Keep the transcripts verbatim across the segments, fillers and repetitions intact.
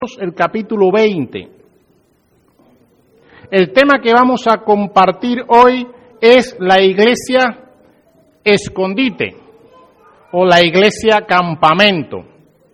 el capítulo veinte. El tema que vamos a compartir hoy es la iglesia escondite o la iglesia campamento.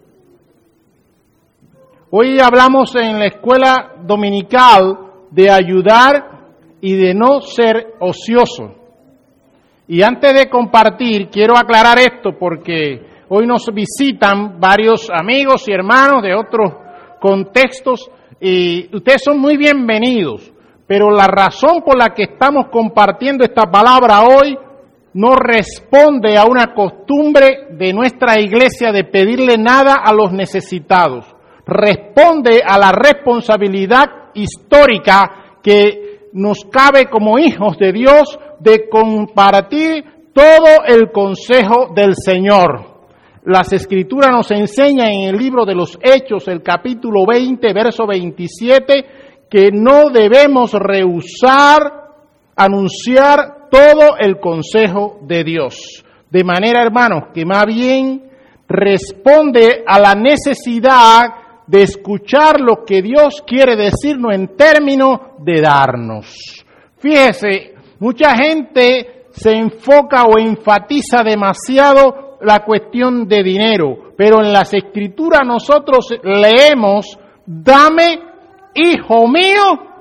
Hoy hablamos en la escuela dominical de ayudar y de no ser ocioso. Y antes de compartir, quiero aclarar esto porque hoy nos visitan varios amigos y hermanos de otros contextos y ustedes son muy bienvenidos, pero la razón por la que estamos compartiendo esta palabra hoy no responde a una costumbre de nuestra iglesia de pedirle nada a los necesitados. Responde a la responsabilidad histórica que nos cabe como hijos de Dios de compartir todo el consejo del Señor. Las Escrituras nos enseñan en el libro de los Hechos, el capítulo veinte, verso veintisiete, que no debemos rehusar anunciar todo el consejo de Dios. De manera, hermanos, que más bien responde a la necesidad de escuchar lo que Dios quiere decirnos en términos de darnos. Fíjese, mucha gente se enfoca o enfatiza demasiado la cuestión de dinero, pero en las Escrituras nosotros leemos: dame, hijo mío,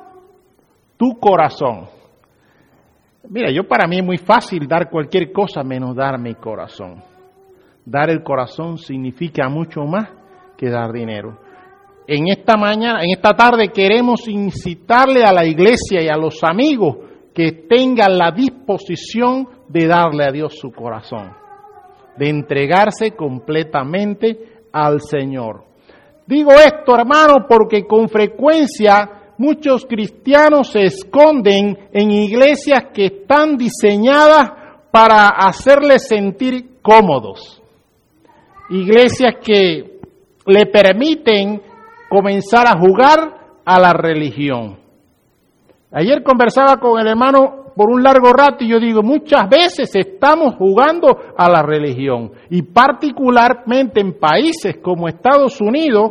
tu corazón. Mira, yo para mí es muy fácil dar cualquier cosa menos dar mi corazón. Dar el corazón significa mucho más que dar dinero. En esta mañana, en esta tarde queremos incitarle a la iglesia y a los amigos que tengan la disposición de darle a Dios su corazón, de entregarse completamente al Señor. Digo esto, hermano, porque con frecuencia muchos cristianos se esconden en iglesias que están diseñadas para hacerles sentir cómodos. Iglesias que le permiten comenzar a jugar a la religión. Ayer conversaba con el hermano por un largo rato y yo digo, muchas veces estamos jugando a la religión y particularmente en países como Estados Unidos,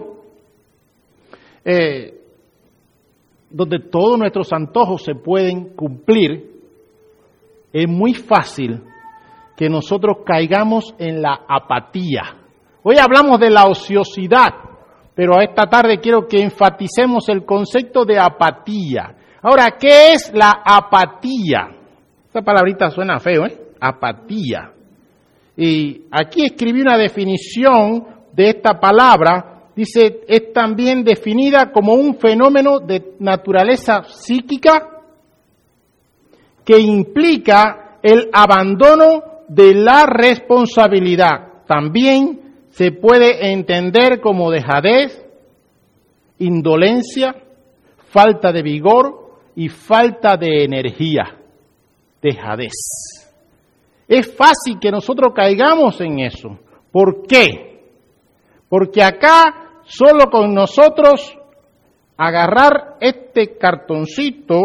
eh, donde todos nuestros antojos se pueden cumplir, es muy fácil que nosotros caigamos en la apatía. Hoy hablamos de la ociosidad, pero esta tarde quiero que enfaticemos el concepto de apatía. Ahora, ¿qué es la apatía? Esta palabrita suena feo, ¿eh? Apatía. Y aquí escribí una definición de esta palabra. Dice, es también definida como un fenómeno de naturaleza psíquica que implica el abandono de la responsabilidad. También se puede entender como dejadez, indolencia, falta de vigor y falta de energía. Dejadez. Es fácil que nosotros caigamos en eso. ¿Por qué? Porque acá solo con nosotros agarrar este cartoncito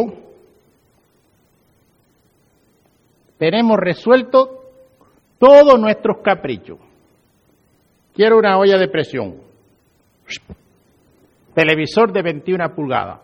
tenemos resuelto todos nuestros caprichos. Quiero una olla de presión, televisor de veintiuna pulgadas,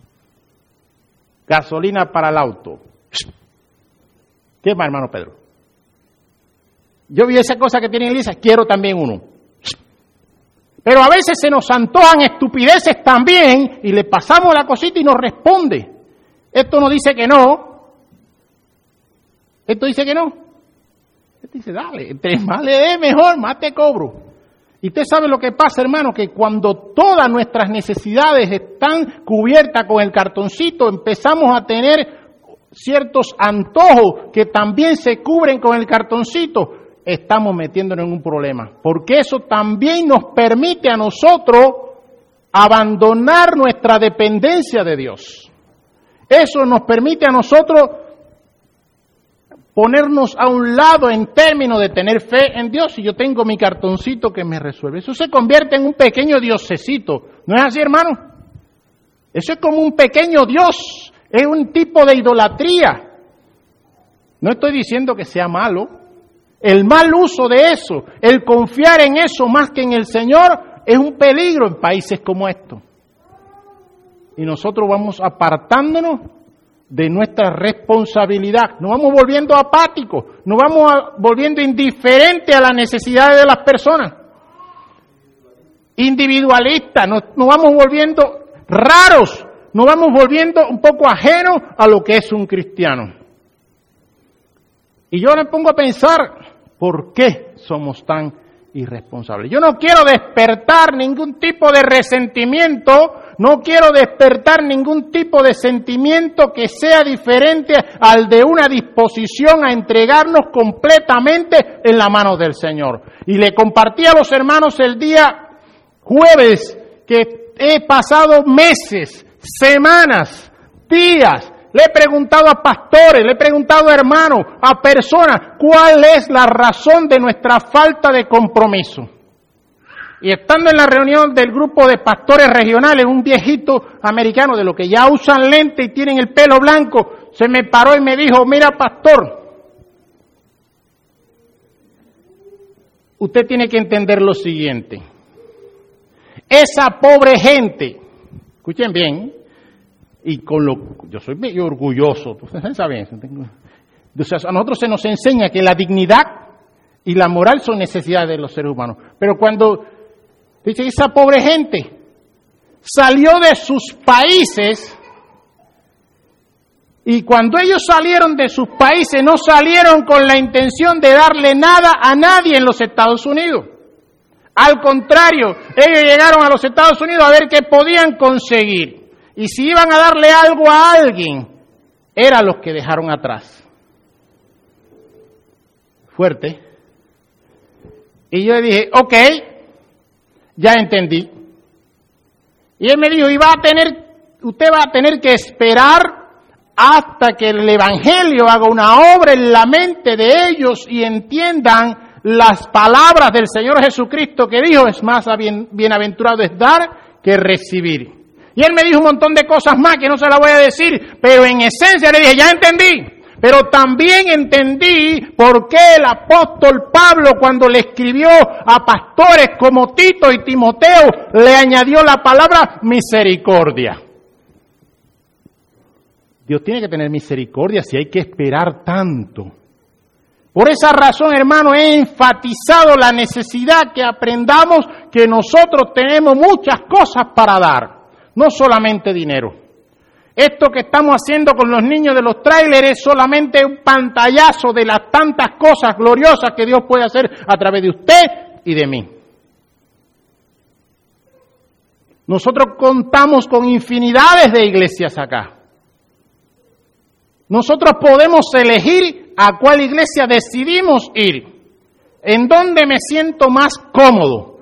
gasolina para el auto. ¿Qué más, hermano Pedro? Yo vi esa cosa que tiene Elisa, quiero también uno. Pero a veces se nos antojan estupideces también y le pasamos la cosita y nos responde. Esto no dice que no. Esto dice que no. Esto dice, dale, entre más le dé, mejor, más te cobro. Y usted sabe lo que pasa, hermano, que cuando todas nuestras necesidades están cubiertas con el cartoncito, empezamos a tener ciertos antojos que también se cubren con el cartoncito. Estamos metiéndonos en un problema, porque eso también nos permite a nosotros abandonar nuestra dependencia de Dios. Eso nos permite a nosotros ponernos a un lado en términos de tener fe en Dios. Y yo tengo mi cartoncito que me resuelve. Eso se convierte en un pequeño diosecito. ¿No es así, hermano? Eso es como un pequeño Dios. Es un tipo de idolatría. No estoy diciendo que sea malo. El mal uso de eso, el confiar en eso más que en el Señor, es un peligro en países como estos. Y nosotros vamos apartándonos de nuestra responsabilidad, nos vamos volviendo apáticos, nos vamos a, volviendo indiferentes a las necesidades de las personas, individualistas, nos, nos vamos volviendo raros, nos vamos volviendo un poco ajenos a lo que es un cristiano. Y yo me pongo a pensar, ¿por qué somos tan irresponsables? Yo no quiero despertar ningún tipo de resentimiento, no quiero despertar ningún tipo de sentimiento que sea diferente al de una disposición a entregarnos completamente en la mano del Señor. Y le compartí a los hermanos el día jueves que he pasado meses, semanas, días, le he preguntado a pastores, le he preguntado a hermanos, a personas, cuál es la razón de nuestra falta de compromiso. Y estando en la reunión del grupo de pastores regionales, un viejito americano de los que ya usan lente y tienen el pelo blanco, se me paró y me dijo, mira pastor, usted tiene que entender lo siguiente. Esa pobre gente, escuchen bien, y con lo, yo soy medio orgulloso, ustedes saben eso. O sea, a nosotros se nos enseña que la dignidad y la moral son necesidades de los seres humanos. Pero cuando dice esa pobre gente salió de sus países, y cuando ellos salieron de sus países no salieron con la intención de darle nada a nadie en los Estados Unidos. Al contrario, ellos llegaron a los Estados Unidos a ver qué podían conseguir. Y si iban a darle algo a alguien, eran los que dejaron atrás. Fuerte. Y yo le dije, ok, ya entendí. Y él me dijo, y va a tener, usted va a tener que esperar hasta que el Evangelio haga una obra en la mente de ellos y entiendan las palabras del Señor Jesucristo que dijo, es más bien, bienaventurado es dar que recibir. Y él me dijo un montón de cosas más que no se las voy a decir, pero en esencia le dije, ya entendí. Pero también entendí por qué el apóstol Pablo, cuando le escribió a pastores como Tito y Timoteo, le añadió la palabra misericordia. Dios tiene que tener misericordia si hay que esperar tanto. Por esa razón, hermano, he enfatizado la necesidad que aprendamos que nosotros tenemos muchas cosas para dar. No solamente dinero. Esto que estamos haciendo con los niños de los tráileres es solamente un pantallazo de las tantas cosas gloriosas que Dios puede hacer a través de usted y de mí. Nosotros contamos con infinidades de iglesias acá. Nosotros podemos elegir a cuál iglesia decidimos ir, en dónde me siento más cómodo.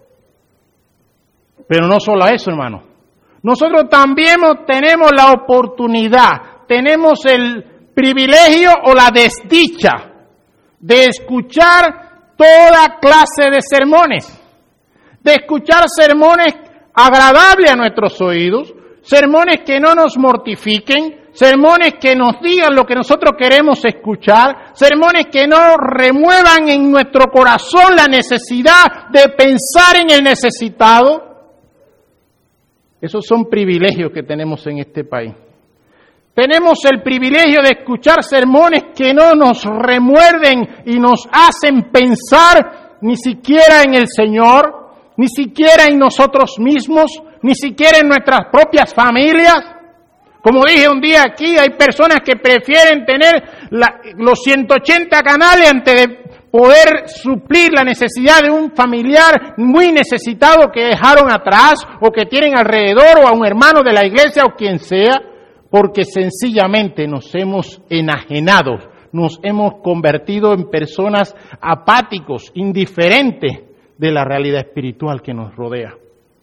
Pero no solo eso, hermano. Nosotros también tenemos la oportunidad, tenemos el privilegio o la desdicha de escuchar toda clase de sermones, de escuchar sermones agradables a nuestros oídos, sermones que no nos mortifiquen, sermones que nos digan lo que nosotros queremos escuchar, sermones que no remuevan en nuestro corazón la necesidad de pensar en el necesitado. Esos son privilegios que tenemos en este país. Tenemos el privilegio de escuchar sermones que no nos remuerden y nos hacen pensar ni siquiera en el Señor, ni siquiera en nosotros mismos, ni siquiera en nuestras propias familias. Como dije un día aquí, hay personas que prefieren tener la, los ciento ochenta canales antes de poder suplir la necesidad de un familiar muy necesitado que dejaron atrás o que tienen alrededor o a un hermano de la iglesia o quien sea, porque sencillamente nos hemos enajenado, nos hemos convertido en personas apáticos, indiferentes de la realidad espiritual que nos rodea.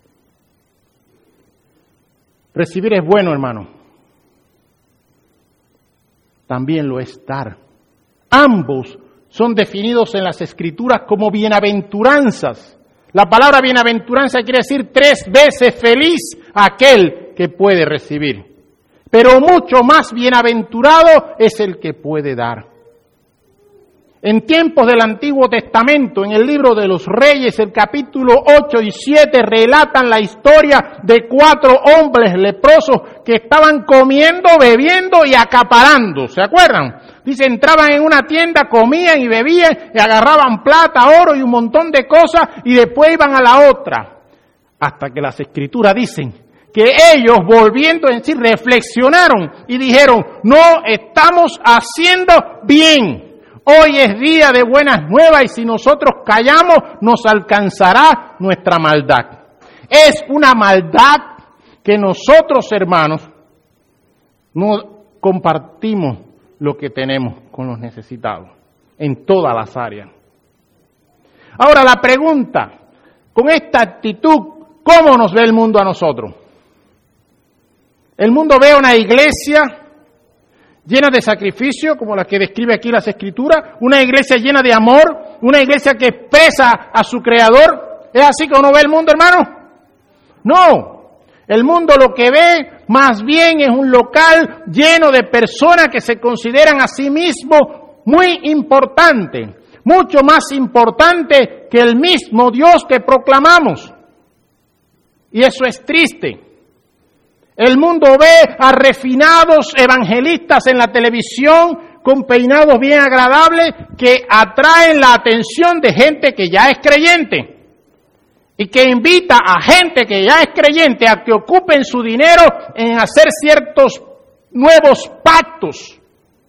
Recibir es bueno, hermano. También lo es dar. Ambos son definidos en las Escrituras como bienaventuranzas. La palabra bienaventuranza quiere decir tres veces feliz aquel que puede recibir. Pero mucho más bienaventurado es el que puede dar. En tiempos del Antiguo Testamento, en el libro de los Reyes, el capítulo ocho y siete, relatan la historia de cuatro hombres leprosos que estaban comiendo, bebiendo y acaparando. ¿Se acuerdan? Dice, entraban en una tienda, comían y bebían, y agarraban plata, oro y un montón de cosas, y después iban a la otra. Hasta que las Escrituras dicen que ellos, volviendo en sí, reflexionaron y dijeron, no estamos haciendo bien. Hoy es día de buenas nuevas y si nosotros callamos nos alcanzará nuestra maldad. Es una maldad que nosotros, hermanos, no compartimos lo que tenemos con los necesitados en todas las áreas. Ahora la pregunta, con esta actitud, ¿cómo nos ve el mundo a nosotros? El mundo ve una iglesia llena de sacrificio, como la que describe aquí las Escrituras, una iglesia llena de amor, una iglesia que expresa a su Creador. ¿Es así que uno ve el mundo, hermano? No, el mundo lo que ve más bien es un local lleno de personas que se consideran a sí mismos muy importantes, mucho más importante que el mismo Dios que proclamamos. Y eso es triste. El mundo ve a refinados evangelistas en la televisión con peinados bien agradables que atraen la atención de gente que ya es creyente y que invita a gente que ya es creyente a que ocupen su dinero en hacer ciertos nuevos pactos.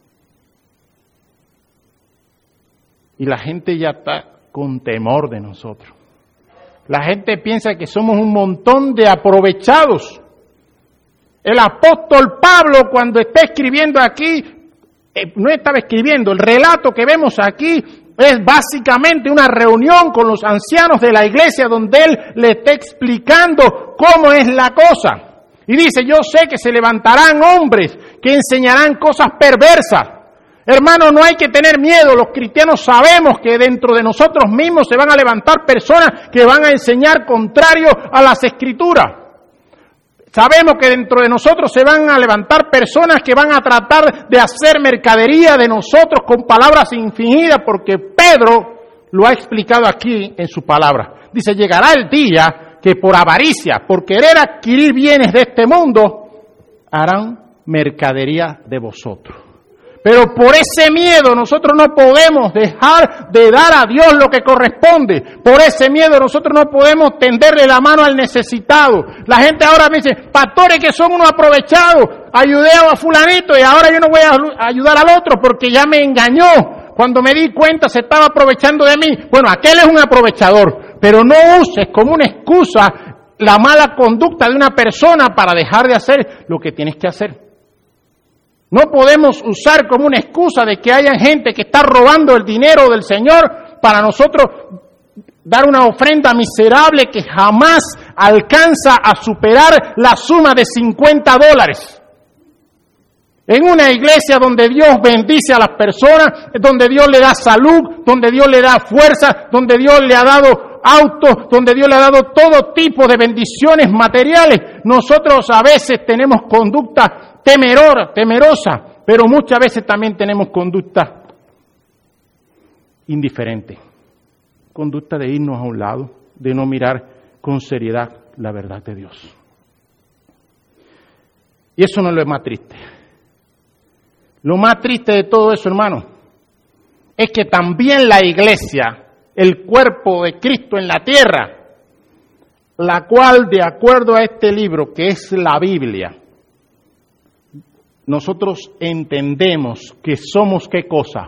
Y la gente ya está con temor de nosotros. La gente piensa que somos un montón de aprovechados. El apóstol Pablo, cuando está escribiendo aquí, eh, no estaba escribiendo, el relato que vemos aquí es básicamente una reunión con los ancianos de la iglesia donde él le está explicando cómo es la cosa. Y dice, yo sé que se levantarán hombres que enseñarán cosas perversas. Hermano, no hay que tener miedo, los cristianos sabemos que dentro de nosotros mismos se van a levantar personas que van a enseñar contrario a las Escrituras. Sabemos que dentro de nosotros se van a levantar personas que van a tratar de hacer mercadería de nosotros con palabras infinidas, porque Pedro lo ha explicado aquí en su palabra. Dice, llegará el día que por avaricia, por querer adquirir bienes de este mundo, harán mercadería de vosotros. Pero por ese miedo nosotros no podemos dejar de dar a Dios lo que corresponde. Por ese miedo nosotros no podemos tenderle la mano al necesitado. La gente ahora me dice, pastores que son unos aprovechados, ayudé a fulanito y ahora yo no voy a ayudar al otro porque ya me engañó. Cuando me di cuenta se estaba aprovechando de mí. Bueno, aquel es un aprovechador, pero no uses como una excusa la mala conducta de una persona para dejar de hacer lo que tienes que hacer. No podemos usar como una excusa de que haya gente que está robando el dinero del Señor para nosotros dar una ofrenda miserable que jamás alcanza a superar la suma de cincuenta dólares. En una iglesia donde Dios bendice a las personas, donde Dios le da salud, donde Dios le da fuerza, donde Dios le ha dado autos, donde Dios le ha dado todo tipo de bendiciones materiales, nosotros a veces tenemos conducta temerora, temerosa, pero muchas veces también tenemos conducta indiferente, conducta de irnos a un lado, de no mirar con seriedad la verdad de Dios. Y eso no es lo más triste. Lo más triste de todo eso, hermano, es que también la iglesia, el cuerpo de Cristo en la tierra, la cual, de acuerdo a este libro, que es la Biblia, nosotros entendemos que somos ¿qué cosa?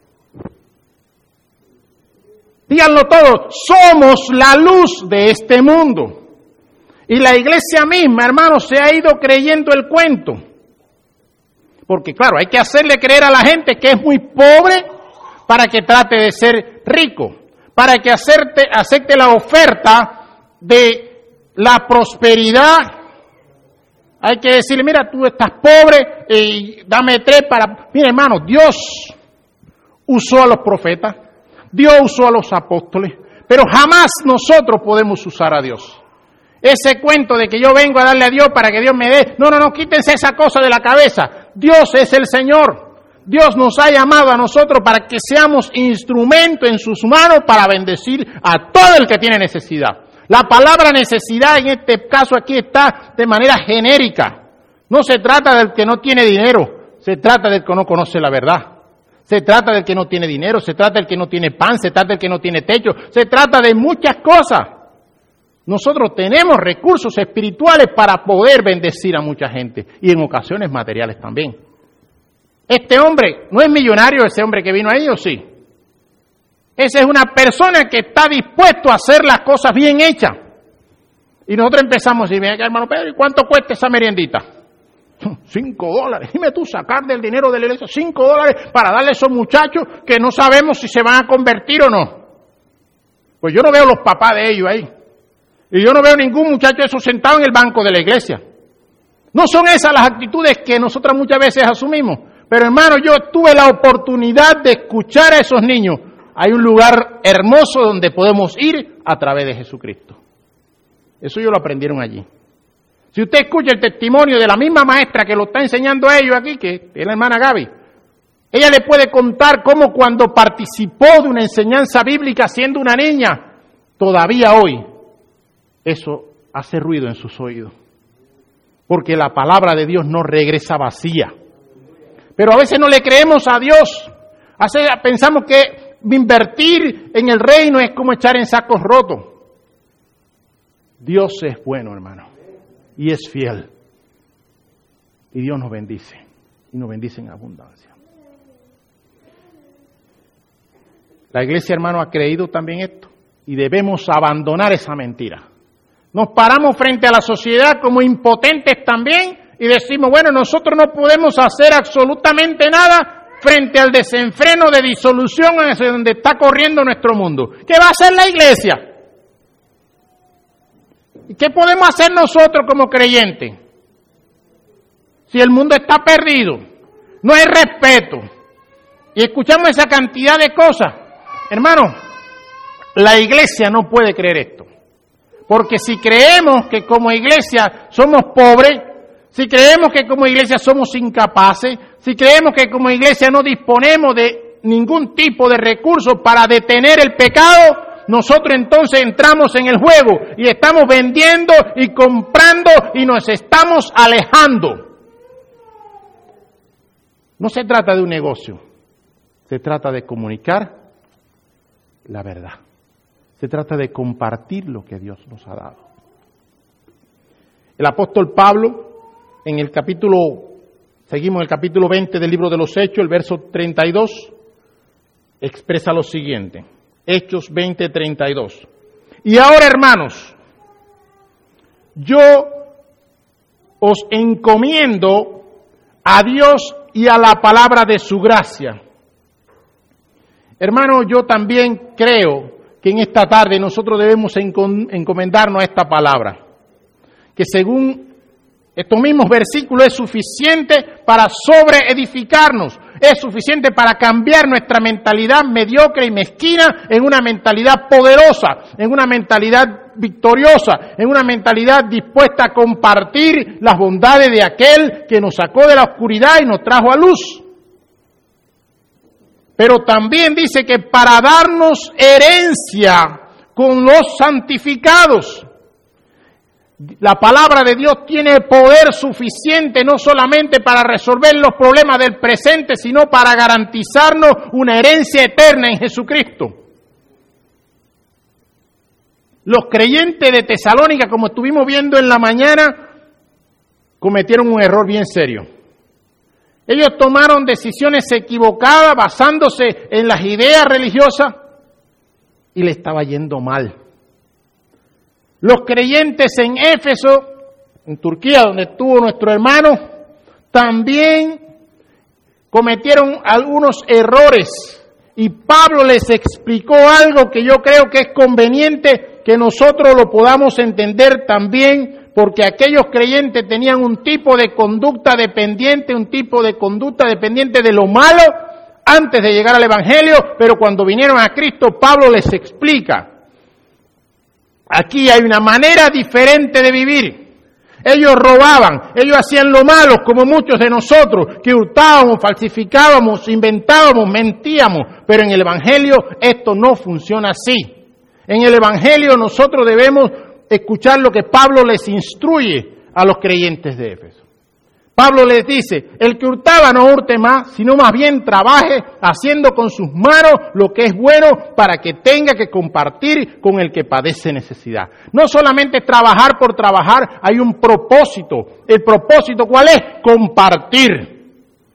Díganlo todos, somos la luz de este mundo. Y la iglesia misma, hermanos, se ha ido creyendo el cuento. Porque claro, hay que hacerle creer a la gente que es muy pobre para que trate de ser rico, para que acepte, acepte la oferta de la prosperidad. Hay que decirle, mira, tú estás pobre y dame tres para... Mira, hermano, Dios usó a los profetas, Dios usó a los apóstoles, pero jamás nosotros podemos usar a Dios. Ese cuento de que yo vengo a darle a Dios para que Dios me dé... No, no, no, quítense esa cosa de la cabeza. Dios es el Señor. Dios nos ha llamado a nosotros para que seamos instrumento en sus manos para bendecir a todo el que tiene necesidad. La palabra necesidad en este caso aquí está de manera genérica. No se trata del que no tiene dinero, se trata del que no conoce la verdad. Se trata del que no tiene dinero, se trata del que no tiene pan, se trata del que no tiene techo, se trata de muchas cosas. Nosotros tenemos recursos espirituales para poder bendecir a mucha gente y en ocasiones materiales también. Este hombre no es millonario, ese hombre que vino ahí, ¿o sí? Esa es una persona que está dispuesto a hacer las cosas bien hechas. Y nosotros empezamos y ven acá, hermano Pedro, ¿y cuánto cuesta esa meriendita? Cinco dólares. Dime tú, sacar del dinero de la iglesia cinco dólares para darle a esos muchachos que no sabemos si se van a convertir o no. Pues yo no veo los papás de ellos ahí. Y yo no veo ningún muchacho de esos sentado en el banco de la iglesia. No son esas las actitudes que nosotros muchas veces asumimos. Pero hermano, yo tuve la oportunidad de escuchar a esos niños. Hay un lugar hermoso donde podemos ir a través de Jesucristo. Eso ellos lo aprendieron allí. Si usted escucha el testimonio de la misma maestra que lo está enseñando a ellos aquí, que es la hermana Gaby, ella le puede contar cómo cuando participó de una enseñanza bíblica siendo una niña, todavía hoy eso hace ruido en sus oídos. Porque la palabra de Dios no regresa vacía. Pero a veces no le creemos a Dios. Hace, pensamos que invertir en el reino es como echar en sacos rotos. Dios es bueno, hermano. Y es fiel. Y Dios nos bendice. Y nos bendice en abundancia. La iglesia, hermano, ha creído también esto. Y debemos abandonar esa mentira. Nos paramos frente a la sociedad como impotentes también. Y decimos, bueno, nosotros no podemos hacer absolutamente nada frente al desenfreno de disolución hacia donde está corriendo nuestro mundo. ¿Qué va a hacer la iglesia? ¿Y qué podemos hacer nosotros como creyentes? Si el mundo está perdido, no hay respeto, y escuchamos esa cantidad de cosas. Hermano, la iglesia no puede creer esto. Porque si creemos que como iglesia somos pobres, si creemos que como iglesia somos incapaces, si creemos que como iglesia no disponemos de ningún tipo de recursos para detener el pecado, nosotros entonces entramos en el juego y estamos vendiendo y comprando y nos estamos alejando. No se trata de un negocio, se trata de comunicar la verdad. Se trata de compartir lo que Dios nos ha dado. El apóstol Pablo, en el capítulo, seguimos en el capítulo veinte del libro de los Hechos, el verso treinta y dos, expresa lo siguiente. Hechos veinte, treinta y dos. Y ahora, hermanos, yo os encomiendo a Dios y a la palabra de su gracia. Hermano, yo también creo que en esta tarde nosotros debemos encomendarnos a esta palabra, que según estos mismos versículos es suficiente para sobreedificarnos, es suficiente para cambiar nuestra mentalidad mediocre y mezquina en una mentalidad poderosa, en una mentalidad victoriosa, en una mentalidad dispuesta a compartir las bondades de aquel que nos sacó de la oscuridad y nos trajo a luz. Pero también dice que para darnos herencia con los santificados. La palabra de Dios tiene poder suficiente no solamente para resolver los problemas del presente, sino para garantizarnos una herencia eterna en Jesucristo. Los creyentes de Tesalónica, como estuvimos viendo en la mañana, cometieron un error bien serio. Ellos tomaron decisiones equivocadas basándose en las ideas religiosas y le estaba yendo mal. Los creyentes en Éfeso, en Turquía, donde estuvo nuestro hermano, también cometieron algunos errores. Y Pablo les explicó algo que yo creo que es conveniente que nosotros lo podamos entender también, porque aquellos creyentes tenían un tipo de conducta dependiente, un tipo de conducta dependiente de lo malo antes de llegar al Evangelio, pero cuando vinieron a Cristo, Pablo les explica. Aquí hay una manera diferente de vivir. Ellos robaban, ellos hacían lo malo, como muchos de nosotros, que hurtábamos, falsificábamos, inventábamos, mentíamos. Pero en el Evangelio esto no funciona así. En el Evangelio nosotros debemos escuchar lo que Pablo les instruye a los creyentes de Éfeso. Pablo les dice, el que hurtaba no hurte más, sino más bien trabaje haciendo con sus manos lo que es bueno para que tenga que compartir con el que padece necesidad. No solamente trabajar por trabajar, hay un propósito. ¿El propósito cuál es? Compartir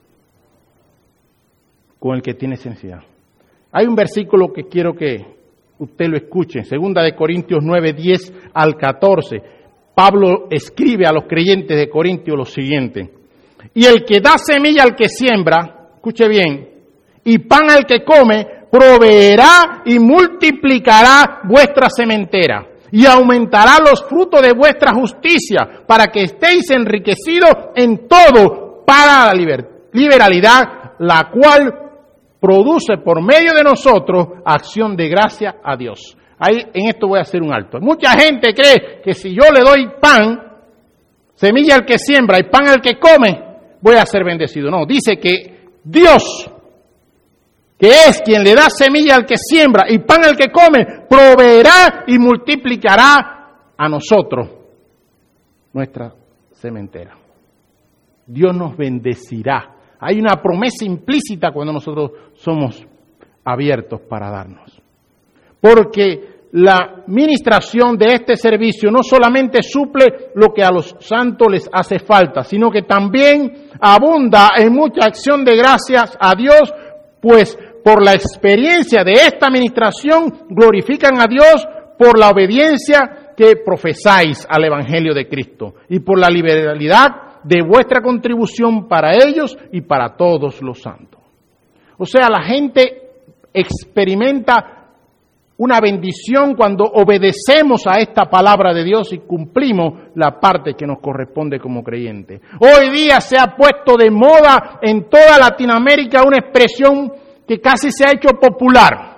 con el que tiene necesidad. Hay un versículo que quiero que usted lo escuche, segunda de Corintios nueve, diez al catorce. Pablo escribe a los creyentes de Corintios lo siguiente: y el que da semilla al que siembra, escuche bien, y pan al que come, proveerá y multiplicará vuestra sementera, y aumentará los frutos de vuestra justicia, para que estéis enriquecidos en todo para la liber- liberalidad, la cual produce por medio de nosotros acción de gracia a Dios. Ahí, en esto voy a hacer un alto. Mucha gente cree que si yo le doy pan, semilla al que siembra y pan al que come, voy a ser bendecido. No, dice que Dios, que es quien le da semilla al que siembra y pan al que come, proveerá y multiplicará a nosotros nuestra sementera. Dios nos bendecirá. Hay una promesa implícita cuando nosotros somos abiertos para darnos. Porque la ministración de este servicio no solamente suple lo que a los santos les hace falta, sino que también abunda en mucha acción de gracias a Dios, pues por la experiencia de esta ministración glorifican a Dios por la obediencia que profesáis al Evangelio de Cristo y por la liberalidad de vuestra contribución para ellos y para todos los santos. O sea, la gente experimenta una bendición cuando obedecemos a esta palabra de Dios y cumplimos la parte que nos corresponde como creyentes. Hoy día se ha puesto de moda en toda Latinoamérica una expresión que casi se ha hecho popular: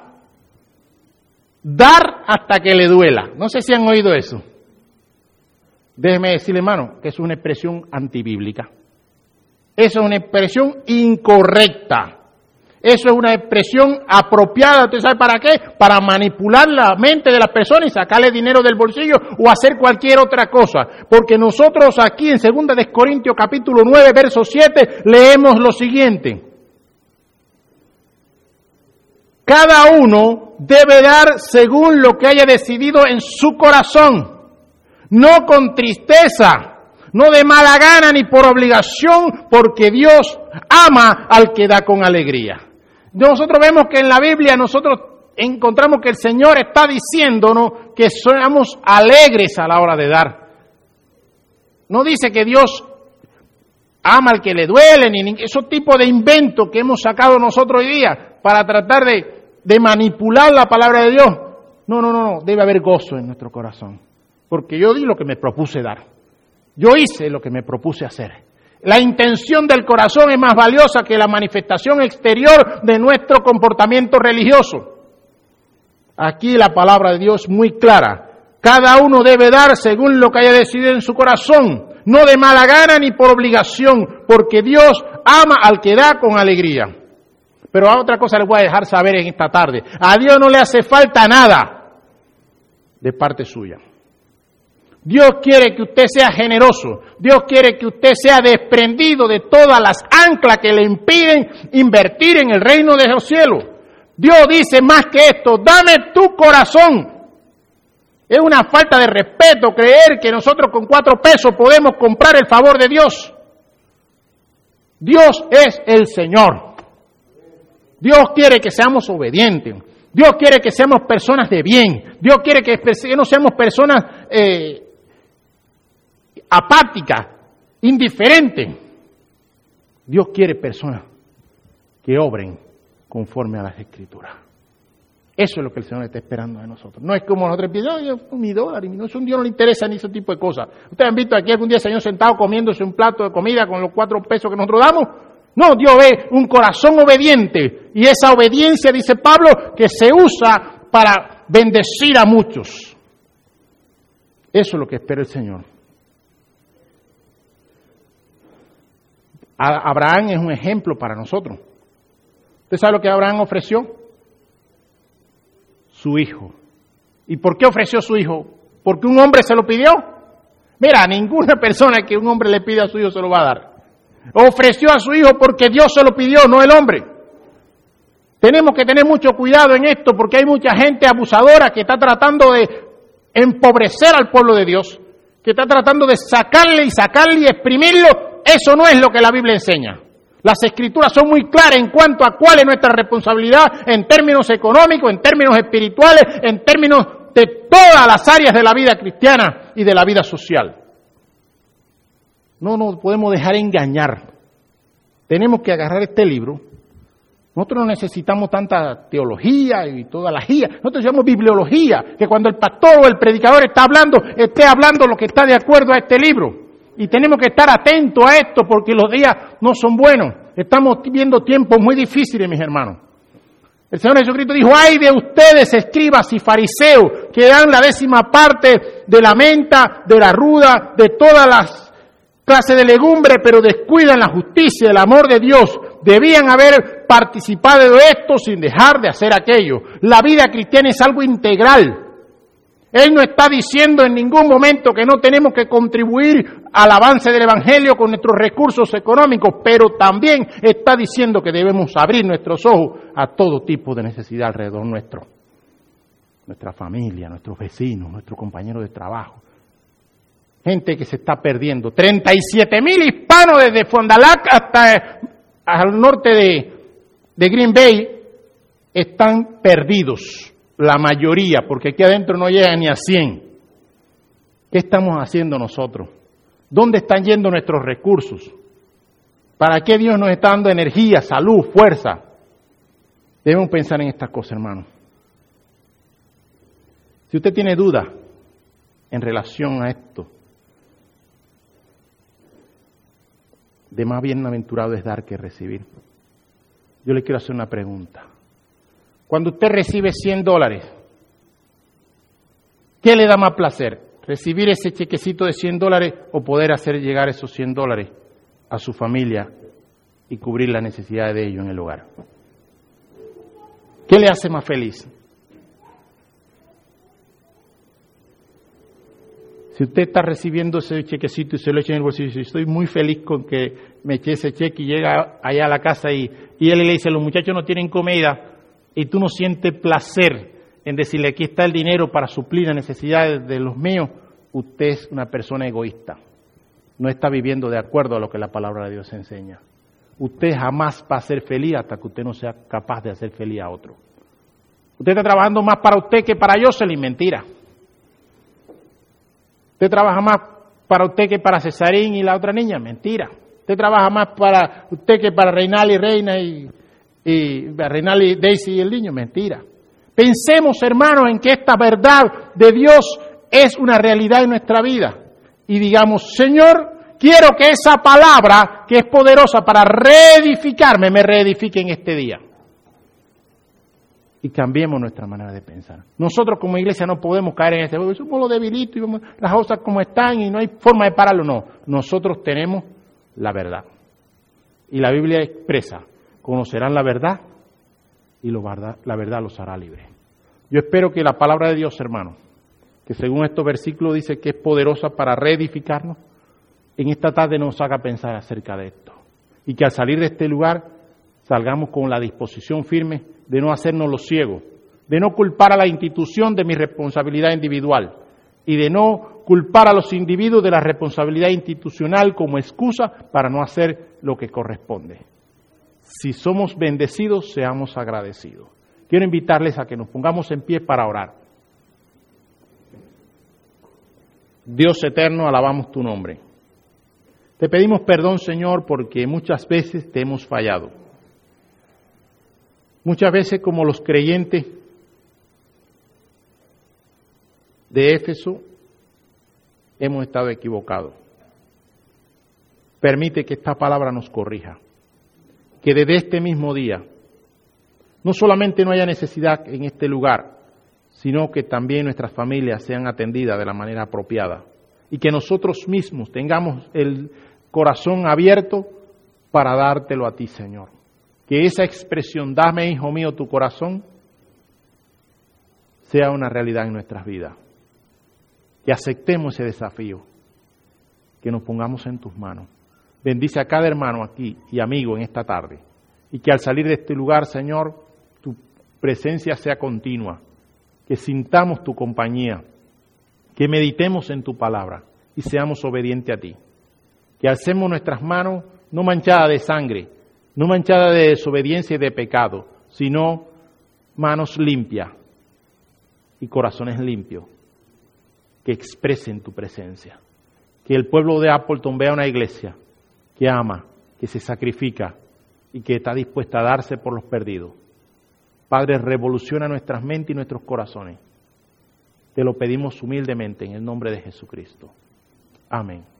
dar hasta que le duela. No sé si han oído eso. Déjeme decirle, hermano, que es una expresión antibíblica. Eso es una expresión incorrecta. Eso es una expresión apropiada. ¿Usted sabe para qué? Para manipular la mente de las personas y sacarle dinero del bolsillo o hacer cualquier otra cosa. Porque nosotros aquí en segunda de Corintios capítulo nueve, verso siete, leemos lo siguiente: cada uno debe dar según lo que haya decidido en su corazón, no con tristeza, no de mala gana ni por obligación, porque Dios ama al que da con alegría. Nosotros vemos que en la Biblia nosotros encontramos que el Señor está diciéndonos que seamos alegres a la hora de dar. No dice que Dios ama al que le duele, ni esos tipos de inventos que hemos sacado nosotros hoy día para tratar de, de manipular la palabra de Dios. No, no, no, no, debe haber gozo en nuestro corazón, porque yo di lo que me propuse dar. Yo hice lo que me propuse hacer. La intención del corazón es más valiosa que la manifestación exterior de nuestro comportamiento religioso. Aquí la palabra de Dios es muy clara. Cada uno debe dar según lo que haya decidido en su corazón, no de mala gana ni por obligación, porque Dios ama al que da con alegría. Pero a otra cosa les voy a dejar saber en esta tarde. A Dios no le hace falta nada de parte suya. Dios quiere que usted sea generoso. Dios quiere que usted sea desprendido de todas las anclas que le impiden invertir en el reino de los cielos. Dios dice más que esto: dame tu corazón. Es una falta de respeto creer que nosotros con cuatro pesos podemos comprar el favor de Dios. Dios es el Señor. Dios quiere que seamos obedientes. Dios quiere que seamos personas de bien. Dios quiere que no seamos personas eh, apáticas, indiferentes. Dios quiere personas que obren conforme a las Escrituras. Eso es lo que el Señor está esperando de nosotros. No es como nosotros piensamos, yo, mi dólar, no, eso a Dios no le interesa ni ese tipo de cosas. ¿Ustedes han visto aquí algún día al Señor sentado comiéndose un plato de comida con los cuatro pesos que nosotros damos? No, Dios ve un corazón obediente. Y esa obediencia, dice Pablo, que se usa para bendecir a muchos. Eso es lo que espera el Señor. Abraham es un ejemplo para nosotros. ¿Usted sabe lo que Abraham ofreció? Su hijo. ¿Y por qué ofreció su hijo? ¿Porque un hombre se lo pidió? Mira, ninguna persona que un hombre le pide a su hijo se lo va a dar. Ofreció a su hijo porque Dios se lo pidió, no el hombre. Tenemos que tener mucho cuidado en esto porque hay mucha gente abusadora que está tratando de empobrecer al pueblo de Dios, que está tratando de sacarle y sacarle y exprimirlo. Eso no es lo que la Biblia enseña. Las Escrituras son muy claras en cuanto a cuál es nuestra responsabilidad en términos económicos, en términos espirituales, en términos de todas las áreas de la vida cristiana y de la vida social. No nos podemos dejar engañar. Tenemos que agarrar este libro. Nosotros no necesitamos tanta teología y toda la guía. Nosotros llamamos bibliología, que cuando el pastor o el predicador está hablando, esté hablando lo que está de acuerdo a este libro. Y tenemos que estar atentos a esto porque los días no son buenos. Estamos viendo tiempos muy difíciles, mis hermanos. El Señor Jesucristo dijo, ay de ustedes, escribas y fariseos, que dan la décima parte de la menta, de la ruda, de todas las clases de legumbre, pero descuidan la justicia, el amor de Dios. Debían haber participado de esto sin dejar de hacer aquello. La vida cristiana es algo integral. Él no está diciendo en ningún momento que no tenemos que contribuir al avance del Evangelio con nuestros recursos económicos, pero también está diciendo que debemos abrir nuestros ojos a todo tipo de necesidad alrededor nuestro. Nuestra familia, nuestros vecinos, nuestros compañeros de trabajo. Gente que se está perdiendo. treinta y siete mil hispanos desde Fond du Lac hasta al norte de, de Green Bay están perdidos. La mayoría, porque aquí adentro no llega ni a cien. ¿Qué estamos haciendo nosotros? ¿Dónde están yendo nuestros recursos? ¿Para qué Dios nos está dando energía, salud, fuerza? Debemos pensar en estas cosas, hermano. Si usted tiene duda en relación a esto, de más bienaventurado es dar que recibir. Yo le quiero hacer una pregunta. Cuando usted recibe cien dólares, ¿qué le da más placer? ¿Recibir ese chequecito de cien dólares o poder hacer llegar esos cien dólares a su familia y cubrir las necesidades de ellos en el hogar? ¿Qué le hace más feliz? Si usted está recibiendo ese chequecito y se lo echa en el bolsillo, estoy muy feliz con que me eche ese cheque y llega allá a la casa y, y él le dice, los muchachos no tienen comida, y tú no sientes placer en decirle, aquí está el dinero para suplir las necesidades de los míos, usted es una persona egoísta. No está viviendo de acuerdo a lo que la palabra de Dios enseña. Usted jamás va a ser feliz hasta que usted no sea capaz de hacer feliz a otro. Usted está trabajando más para usted que para Jocelyn, mentira. Usted trabaja más para usted que para Cesarín y la otra niña, mentira. Usted trabaja más para usted que para Reinal y Reina y... y Reinal y Daisy y el niño, mentira. Pensemos, hermanos, en que esta verdad de Dios es una realidad en nuestra vida. Y digamos, Señor, quiero que esa palabra, que es poderosa para reedificarme, me reedifique en este día. Y cambiemos nuestra manera de pensar. Nosotros como iglesia no podemos caer en este, somos los debilitos y vemos las cosas como están y no hay forma de pararlo. No, nosotros tenemos la verdad. Y la Biblia expresa, conocerán la verdad y lo verdad, la verdad los hará libres. Yo espero que la palabra de Dios, hermano, que según estos versículos dice que es poderosa para reedificarnos, en esta tarde nos haga pensar acerca de esto. Y que al salir de este lugar salgamos con la disposición firme de no hacernos los ciegos, de no culpar a la institución de mi responsabilidad individual y de no culpar a los individuos de la responsabilidad institucional como excusa para no hacer lo que corresponde. Si somos bendecidos, seamos agradecidos. Quiero invitarles a que nos pongamos en pie para orar. Dios eterno, alabamos tu nombre. Te pedimos perdón, Señor, porque muchas veces te hemos fallado. Muchas veces, como los creyentes de Éfeso, hemos estado equivocados. Permite que esta palabra nos corrija. Que desde este mismo día no solamente no haya necesidad en este lugar, sino que también nuestras familias sean atendidas de la manera apropiada y que nosotros mismos tengamos el corazón abierto para dártelo a ti, Señor. Que esa expresión, dame, hijo mío, tu corazón, sea una realidad en nuestras vidas. Que aceptemos ese desafío, que nos pongamos en tus manos. Bendice a cada hermano aquí y amigo en esta tarde, y que al salir de este lugar, Señor, tu presencia sea continua, que sintamos tu compañía, que meditemos en tu palabra y seamos obedientes a ti. Que alcemos nuestras manos no manchadas de sangre, no manchadas de desobediencia y de pecado, sino manos limpias y corazones limpios que expresen tu presencia. Que el pueblo de Appleton vea una iglesia que ama, que se sacrifica y que está dispuesta a darse por los perdidos. Padre, revoluciona nuestras mentes y nuestros corazones. Te lo pedimos humildemente en el nombre de Jesucristo. Amén.